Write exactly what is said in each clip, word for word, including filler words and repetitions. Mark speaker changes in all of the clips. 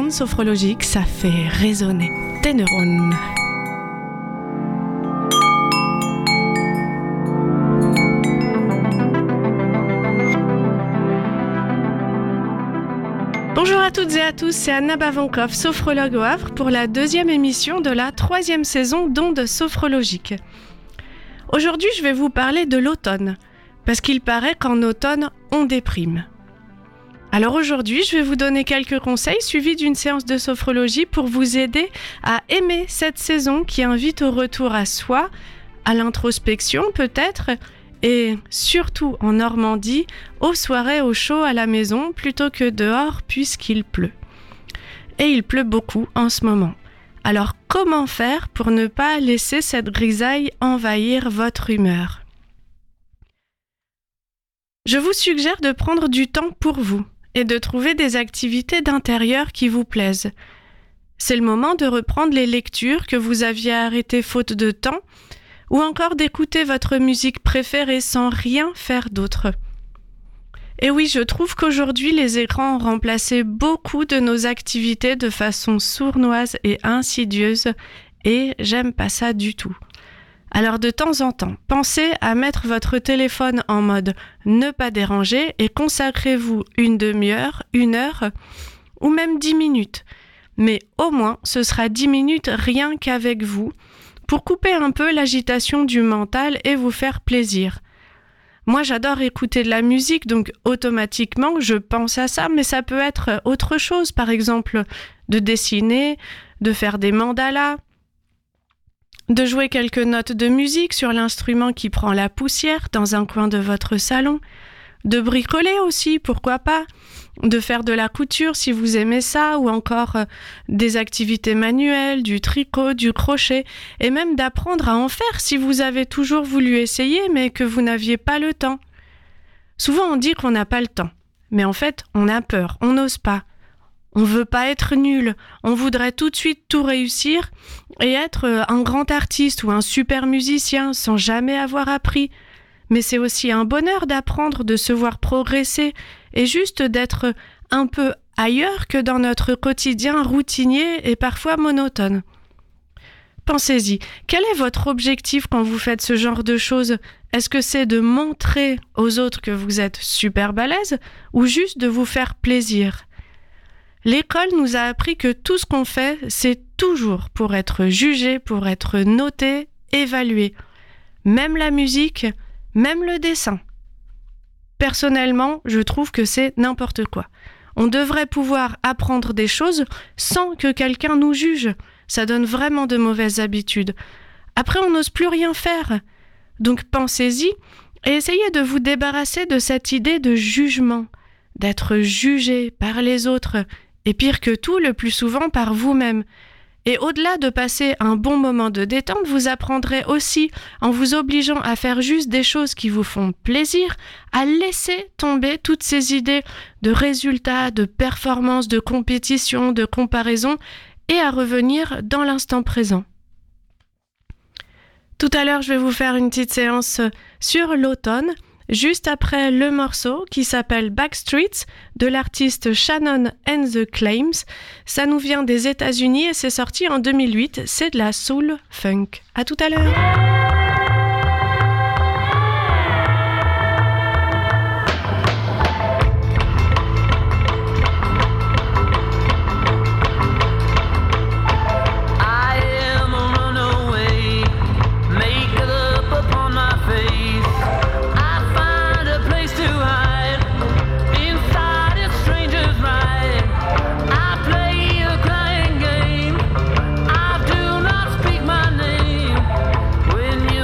Speaker 1: ondes sophrologiques, ça fait résonner tes neurones. Bonjour à toutes et à tous, c'est Anna Bavankoff, sophrologue au Havre, pour la deuxième émission de la troisième saison d'Ondes sophrologiques. Aujourd'hui, je vais vous parler de l'automne, parce qu'il paraît qu'en automne, on déprime. Alors aujourd'hui, je vais vous donner quelques conseils suivis d'une séance de sophrologie pour vous aider à aimer cette saison qui invite au retour à soi, à l'introspection peut-être, et surtout en Normandie, aux soirées au chaud à la maison plutôt que dehors puisqu'il pleut. Et il pleut beaucoup en ce moment. Alors comment faire pour ne pas laisser cette grisaille envahir votre humeur ? Je vous suggère de prendre du temps pour vous et de trouver des activités d'intérieur qui vous plaisent. C'est le moment de reprendre les lectures que vous aviez arrêtées faute de temps, ou encore d'écouter votre musique préférée sans rien faire d'autre. Et oui, je trouve qu'aujourd'hui, les écrans ont remplacé beaucoup de nos activités de façon sournoise et insidieuse, et j'aime pas ça du tout. Alors de temps en temps, pensez à mettre votre téléphone en mode « ne pas déranger » et consacrez-vous une demi-heure, une heure, ou même dix minutes. Mais au moins, ce sera dix minutes rien qu'avec vous, pour couper un peu l'agitation du mental et vous faire plaisir. Moi, j'adore écouter de la musique, donc automatiquement, je pense à ça, mais ça peut être autre chose, par exemple, de dessiner, de faire des mandalas, de jouer quelques notes de musique sur l'instrument qui prend la poussière dans un coin de votre salon, de bricoler aussi, pourquoi pas, de faire de la couture si vous aimez ça, ou encore euh, des activités manuelles, du tricot, du crochet, et même d'apprendre à en faire si vous avez toujours voulu essayer mais que vous n'aviez pas le temps. Souvent on dit qu'on n'a pas le temps, mais en fait on a peur, on n'ose pas. On veut pas être nul, on voudrait tout de suite tout réussir et être un grand artiste ou un super musicien sans jamais avoir appris. Mais c'est aussi un bonheur d'apprendre, de se voir progresser et juste d'être un peu ailleurs que dans notre quotidien routinier et parfois monotone. Pensez-y, quel est votre objectif quand vous faites ce genre de choses ? Est-ce que c'est de montrer aux autres que vous êtes super balèze ou juste de vous faire plaisir ? L'école nous a appris que tout ce qu'on fait, c'est toujours pour être jugé, pour être noté, évalué. Même la musique, même le dessin. Personnellement, je trouve que c'est n'importe quoi. On devrait pouvoir apprendre des choses sans que quelqu'un nous juge. Ça donne vraiment de mauvaises habitudes. Après, on n'ose plus rien faire. Donc pensez-y et essayez de vous débarrasser de cette idée de jugement, d'être jugé par les autres, et pire que tout, le plus souvent par vous-même. Et au-delà de passer un bon moment de détente, vous apprendrez aussi, en vous obligeant à faire juste des choses qui vous font plaisir, à laisser tomber toutes ces idées de résultats, de performances, de compétition, de comparaison, et à revenir dans l'instant présent. Tout à l'heure, je vais vous faire une petite séance sur l'automne, juste après le morceau qui s'appelle Backstreets de l'artiste Shannon and the Claims. Ça nous vient des États-Unis et c'est sorti en deux mille huit. C'est de la soul funk. À tout à l'heure.
Speaker 2: When you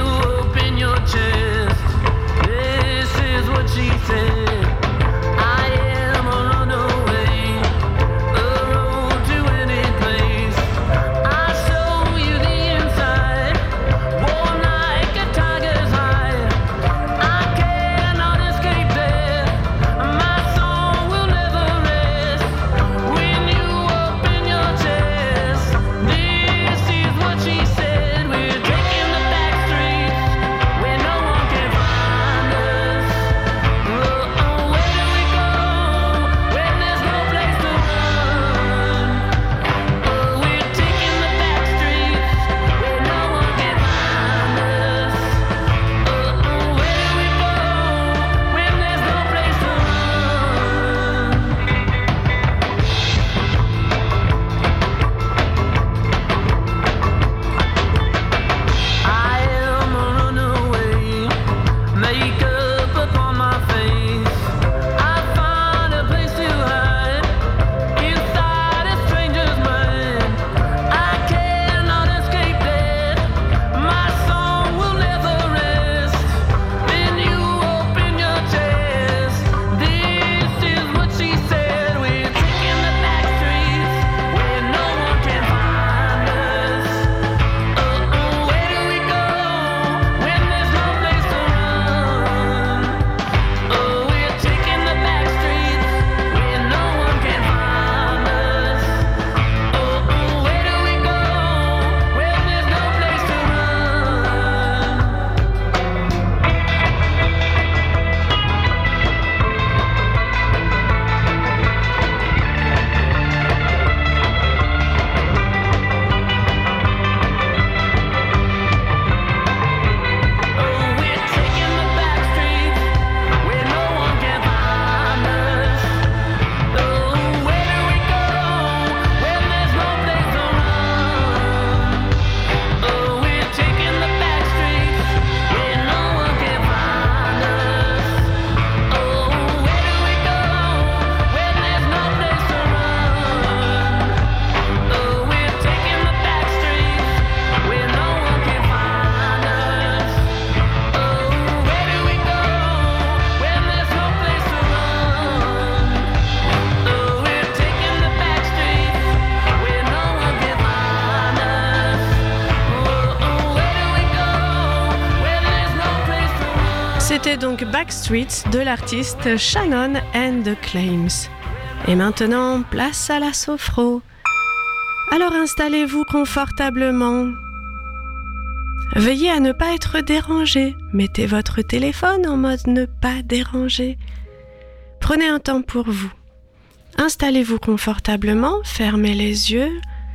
Speaker 1: C'était donc Backstreet de l'artiste Shannon and the Claims. Et maintenant, place à la sophro. Alors installez-vous confortablement. Veuillez à ne pas être dérangé. Mettez votre téléphone en mode ne pas déranger. Prenez un temps pour vous. Installez-vous confortablement, fermez les yeux.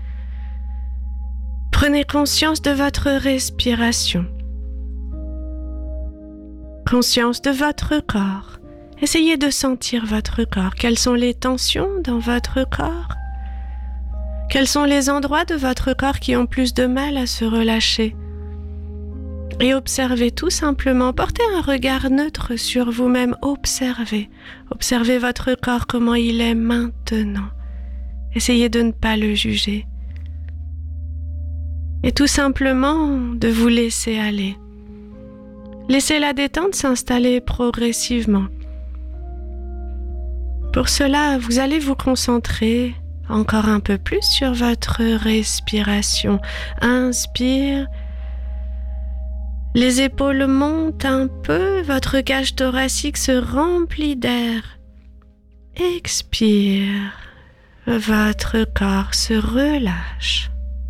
Speaker 1: Prenez conscience de votre respiration. Conscience de votre corps. Essayez de sentir votre corps. Quelles sont les tensions dans votre corps? Quels sont les endroits de votre corps qui ont plus de mal à se relâcher? Et observez tout simplement. Portez un regard neutre sur vous-même. Observez. Observez votre corps, comment il est maintenant. Essayez de ne pas le juger. Et tout simplement de vous laisser aller. Laissez la détente s'installer progressivement. Pour cela, vous allez vous concentrer encore un peu plus sur votre respiration. Inspire. Les épaules montent un peu, votre cage thoracique se remplit d'air. Expire. Votre corps se relâche.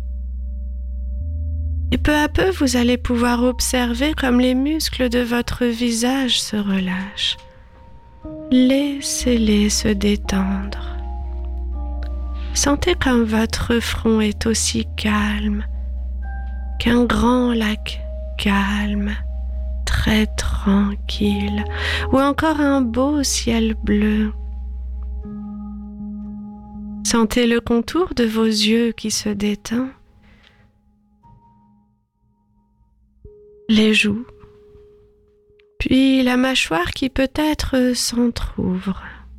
Speaker 1: Et peu à peu, vous allez pouvoir observer comme les muscles de votre visage se relâchent. Laissez-les se détendre. Sentez comme votre front est aussi calme qu'un grand lac calme, très tranquille, ou encore un beau ciel bleu. Sentez le contour de vos yeux qui se détend. Les joues, puis la mâchoire qui peut-être s'entr'ouvre.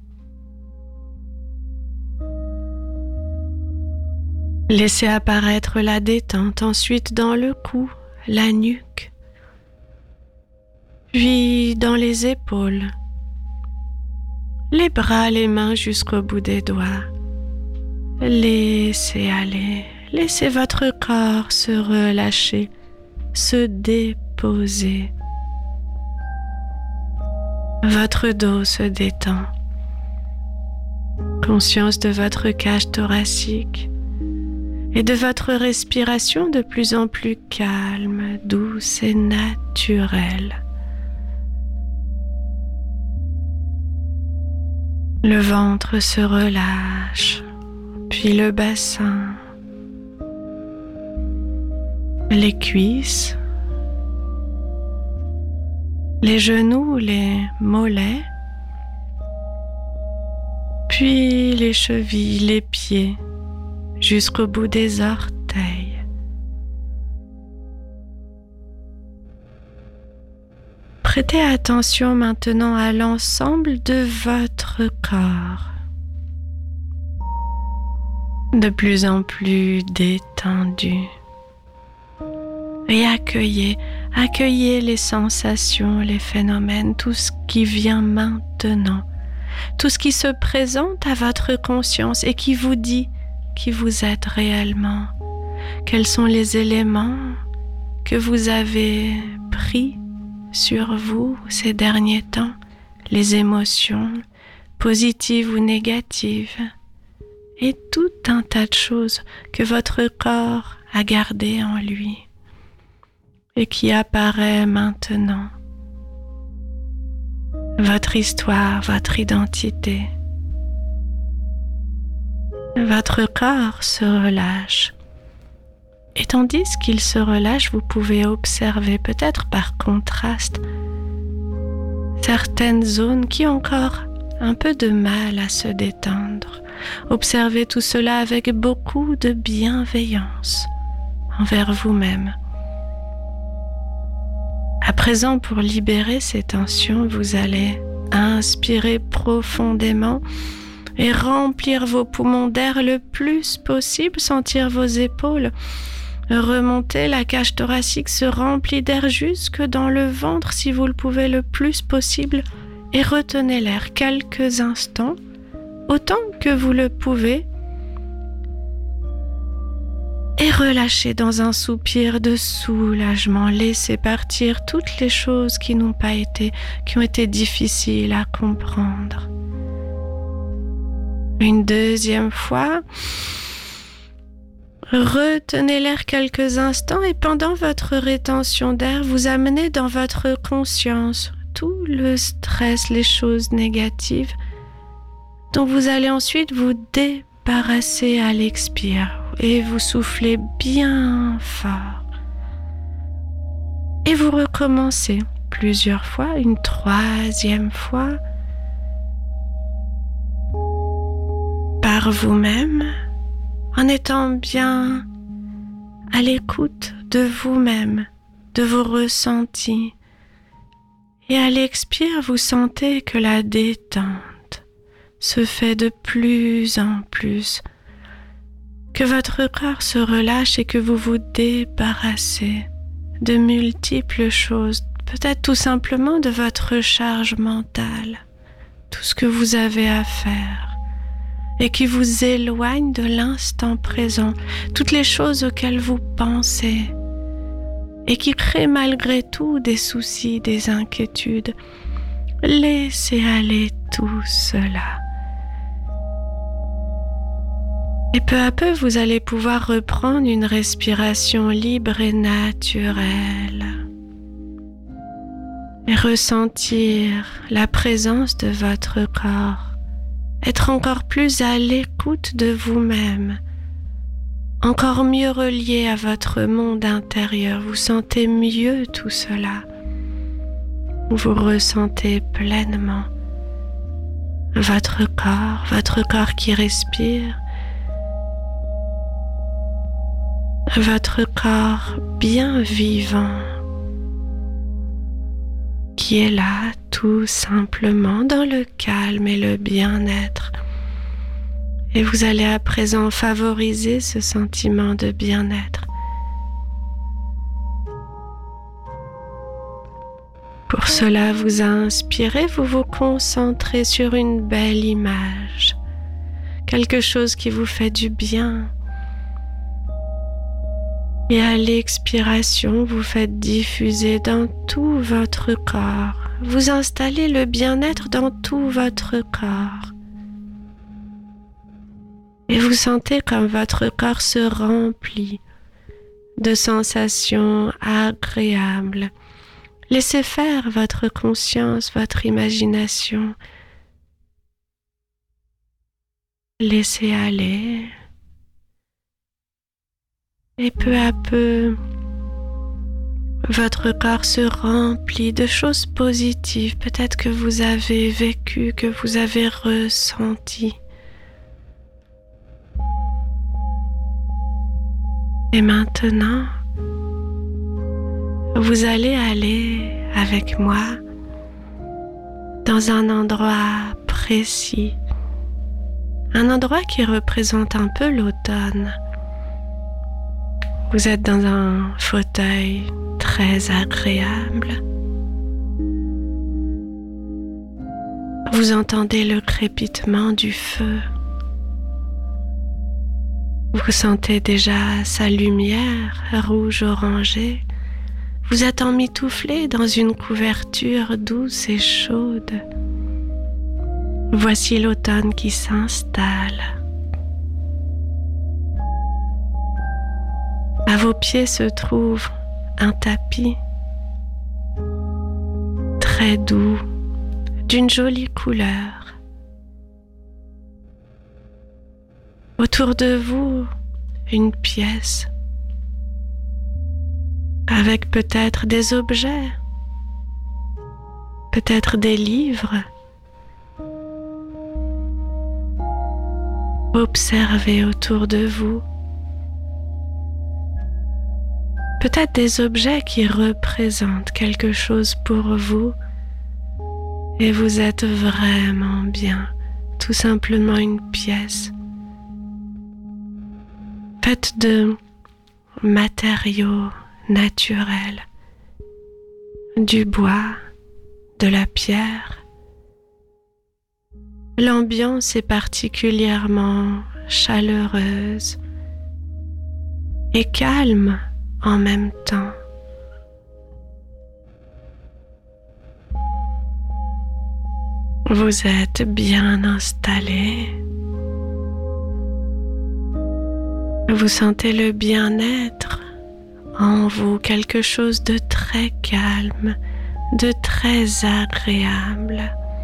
Speaker 1: Laissez apparaître la détente ensuite dans le cou, la nuque, puis dans les épaules, les bras, les mains jusqu'au bout des doigts. Laissez aller, laissez votre corps se relâcher, se déposer. Votre dos se détend. Conscience de votre cage thoracique et de votre respiration de plus en plus calme, douce et naturelle. Le ventre se relâche, puis le bassin, les cuisses, les genoux, les mollets, puis les chevilles, les pieds, jusqu'au bout des orteils. Prêtez attention maintenant à l'ensemble de votre corps, de plus en plus détendu. Et accueillez, accueillez les sensations, les phénomènes, tout ce qui vient maintenant, tout ce qui se présente à votre conscience et qui vous dit qui vous êtes réellement. Quels sont les éléments que vous avez pris sur vous ces derniers temps, les émotions positives ou négatives, et tout un tas de choses que votre corps a gardées en lui et qui apparaît maintenant. Votre histoire, votre identité. Votre corps se relâche. Et tandis qu'il se relâche, vous pouvez observer, peut-être par contraste, certaines zones qui ont encore un peu de mal à se détendre. Observez tout cela avec beaucoup de bienveillance envers vous-même. À présent, pour libérer ces tensions, vous allez inspirer profondément et remplir vos poumons d'air le plus possible, sentir vos épaules remonter, la cage thoracique se remplit d'air jusque dans le ventre si vous le pouvez le plus possible et retenez l'air quelques instants, autant que vous le pouvez, et relâchez dans un soupir de soulagement. Laissez partir toutes les choses qui n'ont pas été, qui ont été difficiles à comprendre. Une deuxième fois, retenez l'air quelques instants et pendant votre rétention d'air, vous amenez dans votre conscience tout le stress, les choses négatives dont vous allez ensuite vous débarrasser à l'expire et vous soufflez bien fort. Et vous recommencez plusieurs fois, une troisième fois, par vous-même, en étant bien à l'écoute de vous-même, de vos ressentis. Et à l'expire, vous sentez que la détente se fait de plus en plus, que votre corps se relâche et que vous vous débarrassez de multiples choses, peut-être tout simplement de votre charge mentale, tout ce que vous avez à faire et qui vous éloigne de l'instant présent, toutes les choses auxquelles vous pensez et qui créent malgré tout des soucis, des inquiétudes. Laissez aller tout cela. Et peu à peu, vous allez pouvoir reprendre une respiration libre et naturelle et ressentir la présence de votre corps, être encore plus à l'écoute de vous-même, encore mieux relié à votre monde intérieur. Vous sentez mieux tout cela. Vous ressentez pleinement votre corps, votre corps qui respire, votre corps bien vivant qui est là tout simplement dans le calme et le bien-être. Et vous allez à présent favoriser ce sentiment de bien-être. Pour cela, vous inspirez, vous vous concentrez sur une belle image, quelque chose qui vous fait du bien. Et à l'expiration, vous faites diffuser dans tout votre corps. Vous installez le bien-être dans tout votre corps. Et vous sentez comme votre corps se remplit de sensations agréables. Laissez faire votre conscience, votre imagination. Laissez aller. Et peu à peu, votre corps se remplit de choses positives, peut-être que vous avez vécu, que vous avez ressenti. Et maintenant, vous allez aller avec moi dans un endroit précis, un endroit qui représente un peu l'automne. Vous êtes dans un fauteuil très agréable. Vous entendez le crépitement du feu. Vous sentez déjà sa lumière rouge-orangée. Vous êtes emmitouflé dans une couverture douce et chaude. Voici l'automne qui s'installe. À vos pieds se trouve un tapis très doux, d'une jolie couleur. Autour de vous, une pièce avec peut-être des objets, peut-être des livres. Observez autour de vous. Peut-être des objets qui représentent quelque chose pour vous et vous êtes vraiment bien, tout simplement une pièce faite de matériaux naturels, du bois, de la pierre. L'ambiance est particulièrement chaleureuse et calme en même temps. Vous êtes bien installé. Vous sentez le bien-être en vous, quelque chose de très calme, de très agréable.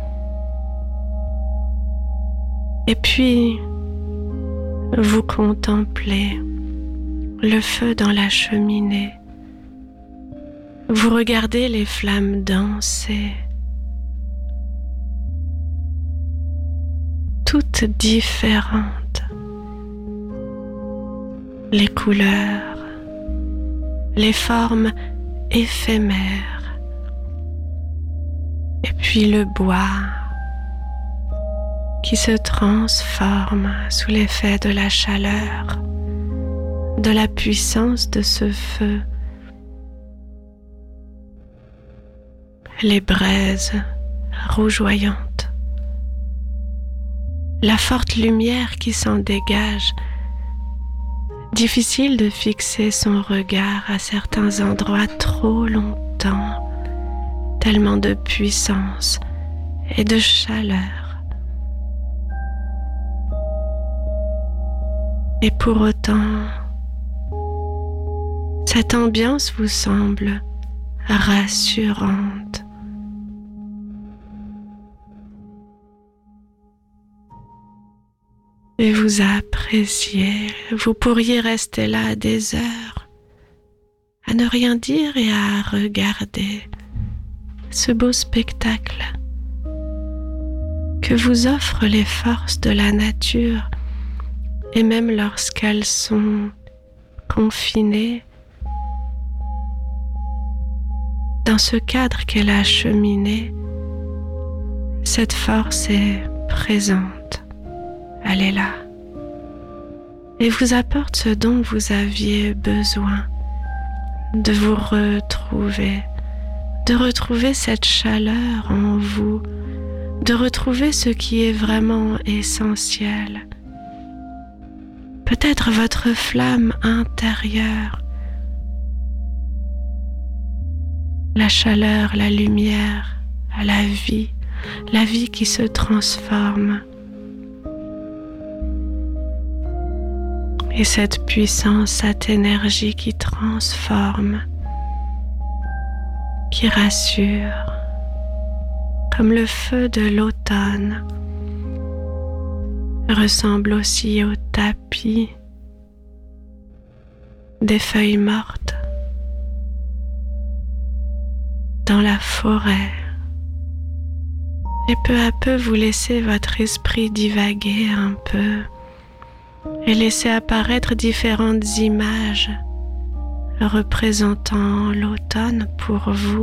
Speaker 1: Et puis, vous contemplez le feu dans la cheminée. Vous regardez les flammes danser, toutes différentes. Les couleurs, les formes éphémères, et puis le bois qui se transforme sous l'effet de la chaleur, de la puissance de ce feu. Les braises rougeoyantes, la forte lumière qui s'en dégage. Difficile de fixer son regard à certains endroits trop longtemps, tellement de puissance et de chaleur. Et pour autant, cette ambiance vous semble rassurante. Et vous appréciez, vous pourriez rester là des heures, à ne rien dire et à regarder ce beau spectacle que vous offrent les forces de la nature, et même lorsqu'elles sont confinées dans ce cadre qu'est la cheminée, cette force est présente. Elle est là et vous apporte ce dont vous aviez besoin, de vous retrouver, de retrouver cette chaleur en vous, de retrouver ce qui est vraiment essentiel. Peut-être votre flamme intérieure, la chaleur, la lumière, la vie, la vie qui se transforme. Et cette puissance, cette énergie qui transforme, qui rassure, comme le feu de l'automne, ressemble aussi au tapis des feuilles mortes dans la forêt. Et peu à peu, vous laissez votre esprit divaguer un peu et laisser apparaître différentes images représentant l'automne pour vous.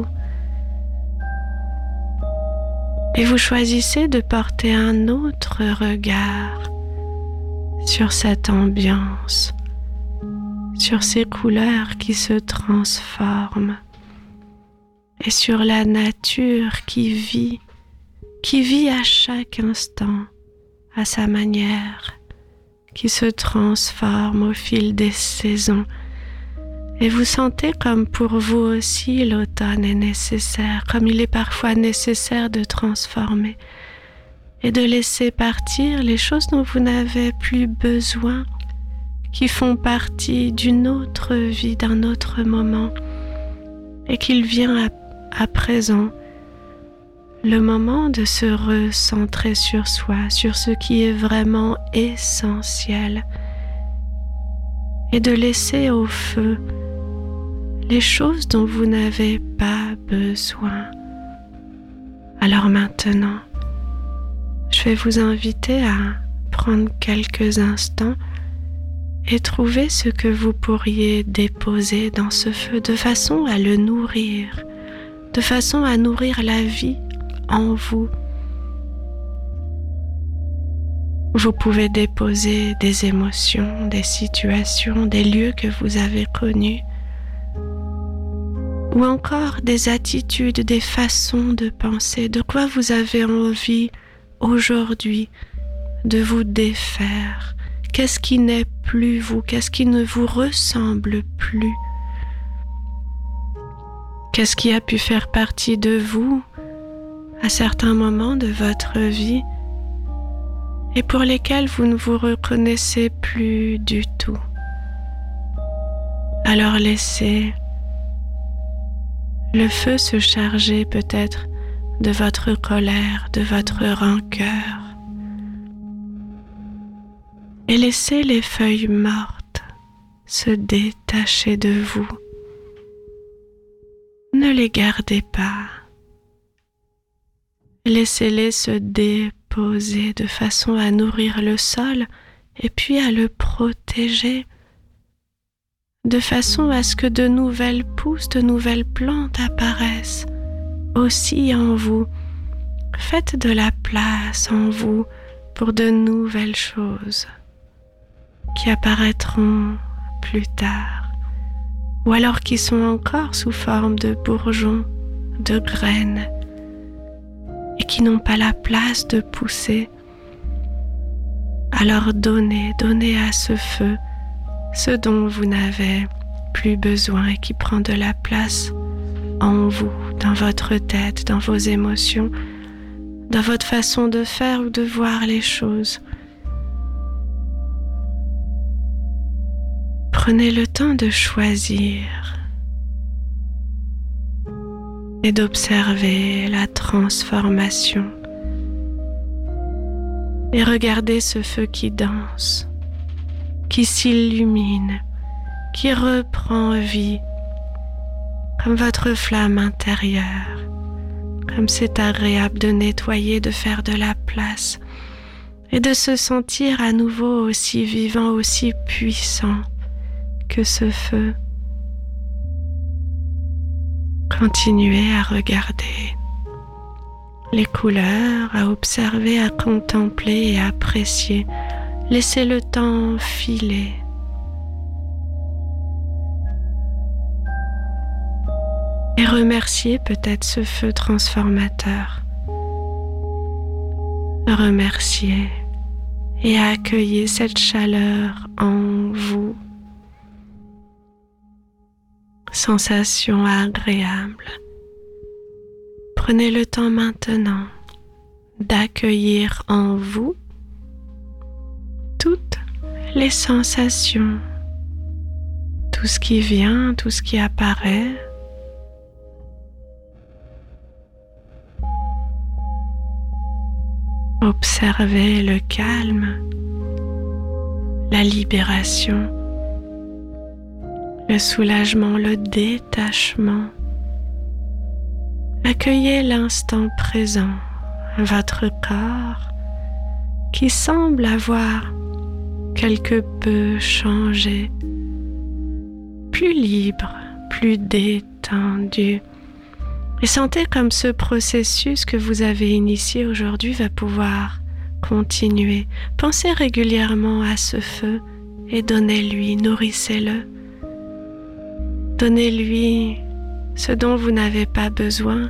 Speaker 1: Et vous choisissez de porter un autre regard sur cette ambiance, sur ces couleurs qui se transforment et sur la nature qui vit, qui vit à chaque instant à sa manière, qui se transforme au fil des saisons. Et vous sentez comme pour vous aussi l'automne est nécessaire, comme il est parfois nécessaire de transformer et de laisser partir les choses dont vous n'avez plus besoin, qui font partie d'une autre vie, d'un autre moment, et qu'il vient à, à présent le moment de se recentrer sur soi, sur ce qui est vraiment essentiel, et de laisser au feu les choses dont vous n'avez pas besoin. Alors maintenant, je vais vous inviter à prendre quelques instants et trouver ce que vous pourriez déposer dans ce feu de façon à le nourrir, de façon à nourrir la vie en vous. Vous pouvez déposer des émotions, des situations, des lieux que vous avez connus, ou encore des attitudes, des façons de penser, de quoi vous avez envie aujourd'hui de vous défaire. Qu'est-ce qui n'est plus vous? Qu'est-ce qui ne vous ressemble plus? Qu'est-ce qui a pu faire partie de vous à certains moments de votre vie et pour lesquels vous ne vous reconnaissez plus du tout? Alors laissez le feu se charger peut-être de votre colère, de votre rancœur, et laissez les feuilles mortes se détacher de vous. Ne les gardez pas. Laissez-les se déposer de façon à nourrir le sol et puis à le protéger, de façon à ce que de nouvelles pousses, de nouvelles plantes apparaissent aussi en vous. Faites de la place en vous pour de nouvelles choses qui apparaîtront plus tard, ou alors qui sont encore sous forme de bourgeons, de graines, et qui n'ont pas la place de pousser. Alors donnez, donnez à ce feu ce dont vous n'avez plus besoin et qui prend de la place en vous, dans votre tête, dans vos émotions, dans votre façon de faire ou de voir les choses. Prenez le temps de choisir et d'observer la transformation et regardez ce feu qui danse, qui s'illumine, qui reprend vie, comme votre flamme intérieure, comme c'est agréable de nettoyer, de faire de la place et de se sentir à nouveau aussi vivant, aussi puissant que ce feu. Continuez à regarder les couleurs, à observer, à contempler et à apprécier. Laissez le temps filer. Et remerciez peut-être ce feu transformateur. Remerciez et accueillez cette chaleur en vous. Sensation agréable. Prenez le temps maintenant d'accueillir en vous toutes les sensations, tout ce qui vient, tout ce qui apparaît. Observez le calme, la libération, le soulagement, le détachement. Accueillez l'instant présent, votre corps qui semble avoir quelque peu changé, plus libre, plus détendu. Et sentez comme ce processus que vous avez initié aujourd'hui va pouvoir continuer. Pensez régulièrement à ce feu et donnez-lui, nourrissez-le. Donnez-lui ce dont vous n'avez pas besoin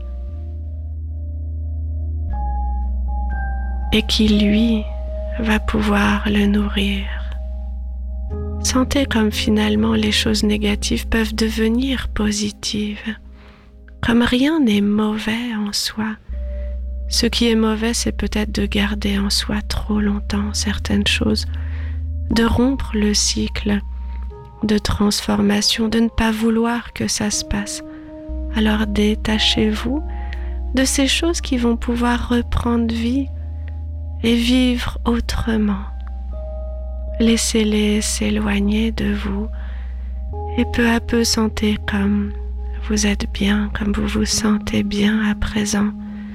Speaker 1: et qui, lui, va pouvoir le nourrir. Sentez comme finalement les choses négatives peuvent devenir positives. Comme rien n'est mauvais en soi. Ce qui est mauvais, c'est peut-être de garder en soi trop longtemps certaines choses, de rompre le cycle de transformation, de ne pas vouloir que ça se passe. Alors détachez-vous de ces choses qui vont pouvoir reprendre vie et vivre autrement. Laissez-les s'éloigner de vous et peu à peu sentez comme vous êtes bien, comme vous vous sentez bien à présent.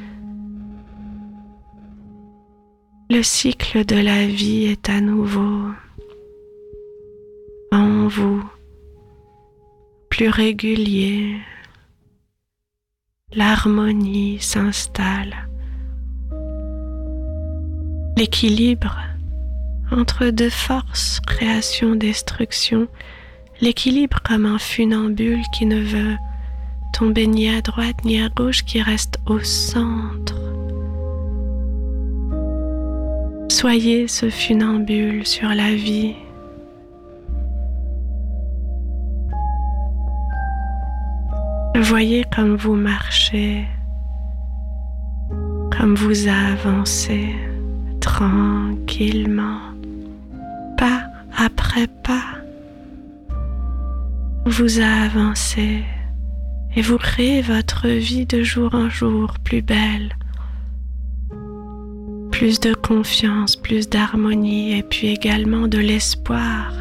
Speaker 1: Le cycle de la vie est à nouveau en vous, plus régulier. L'harmonie s'installe. L'équilibre entre deux forces, création, destruction, l'équilibre comme un funambule qui ne veut tomber ni à droite ni à gauche, qui reste au centre. Soyez ce funambule sur la vie, Voyez comme vous marchez, comme vous avancez tranquillement, pas après pas. Vous avancez et vous créez votre vie de jour en jour plus belle. Plus de confiance, plus d'harmonie et puis également de l'espoir.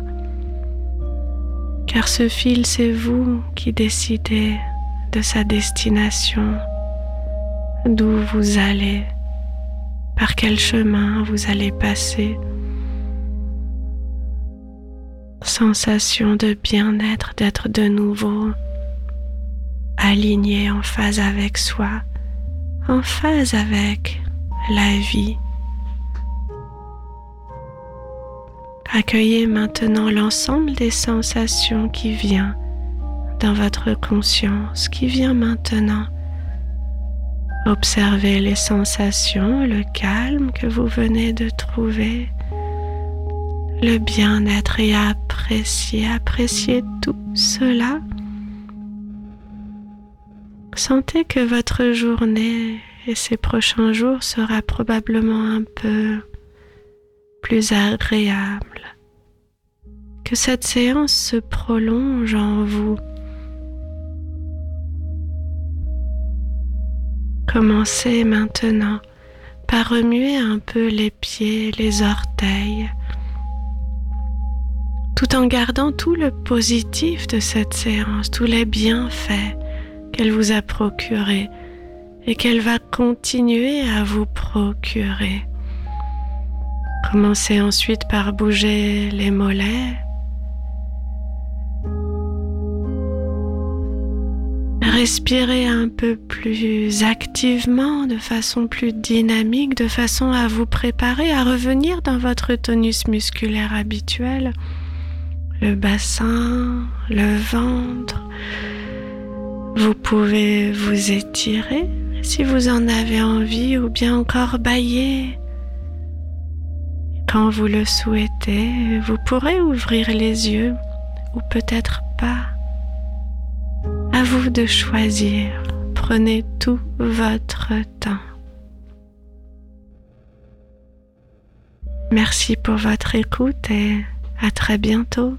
Speaker 1: Car ce fil, c'est vous qui décidez de sa destination, d'où vous allez, par quel chemin vous allez passer. Sensation de bien-être, d'être de nouveau aligné en phase avec soi, en phase avec la vie. Accueillez maintenant l'ensemble des sensations qui viennent dans votre conscience, qui vient maintenant. Observez les sensations, le calme que vous venez de trouver, le bien-être et appréciez, appréciez tout cela. Sentez que votre journée et ces prochains jours sera probablement un peu plus agréable, que cette séance se prolonge en vous. Commencez maintenant par remuer un peu les pieds, les orteils, tout en gardant tout le positif de cette séance, tous les bienfaits qu'elle vous a procurés et qu'elle va continuer à vous procurer. Commencez ensuite par bouger les mollets. Respirez un peu plus activement, de façon plus dynamique, de façon à vous préparer à revenir dans votre tonus musculaire habituel. Le bassin, le ventre. Vous pouvez vous étirer si vous en avez envie ou bien encore bâiller. Quand vous le souhaitez, vous pourrez ouvrir les yeux ou peut-être pas. À vous de choisir. Prenez tout votre temps. Merci pour votre écoute et à très bientôt.